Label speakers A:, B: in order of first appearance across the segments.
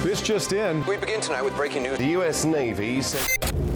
A: This just in.
B: We begin tonight with breaking news.
A: The U.S. Navy said...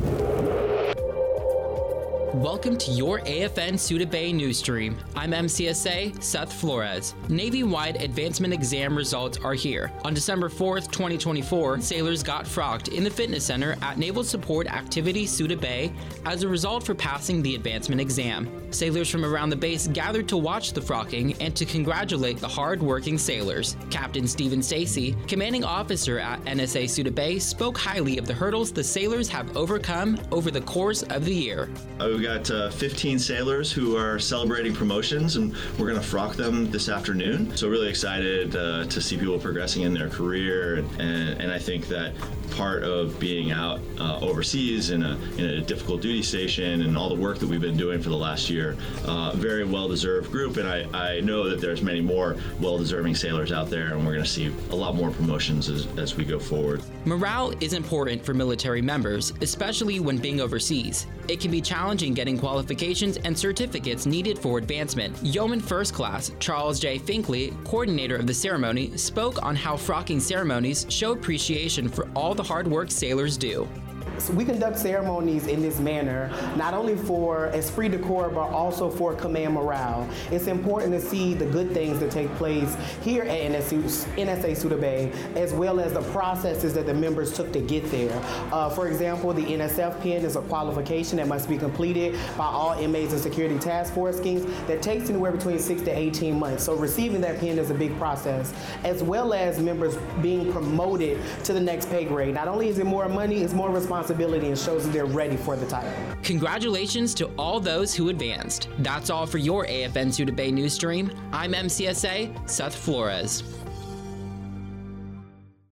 C: Welcome to your AFN Suda Bay news stream. I'm MCSA Seth Flores. Navy-wide advancement exam results are here. On December 4th, 2024, sailors got frocked in the fitness center at Naval Support Activity Suda Bay as a result for passing the advancement exam. Sailors from around the base gathered to watch the frocking and to congratulate the hard-working sailors. Captain Stephen Stacy, commanding officer at NSA Suda Bay, spoke highly of the hurdles the sailors have overcome over the course of the year.
D: We've got 15 sailors who are celebrating promotions, and we're going to frock them this afternoon. So really excited to see people progressing in their career, and I think that part of being out overseas in a difficult duty station and all the work that we've been doing for the last year, very well-deserved group, and I know that there's many more well-deserving sailors out there, and we're going to see a lot more promotions as we go forward.
C: Morale is important for military members, especially when being overseas. It can be challenging getting qualifications and certificates needed for advancement. Yeoman First Class Charles J. Finkley, coordinator of the ceremony, spoke on how frocking ceremonies show appreciation for all the hard work sailors do.
E: So we conduct ceremonies in this manner, not only for esprit de corps, but also for command morale. It's important to see the good things that take place here at NSA Suda Bay, as well as the processes that the members took to get there. For example, the NSF pin is a qualification that must be completed by all inmates and security task force schemes that takes anywhere between 6 to 18 months. So receiving that pin is a big process, as well as members being promoted to the next pay grade. Not only is it more money, it's more responsibility, and shows that they're ready for the title.
C: Congratulations to all those who advanced. That's all for your AFN Suda Bay news stream. I'm MCSA Seth Flores.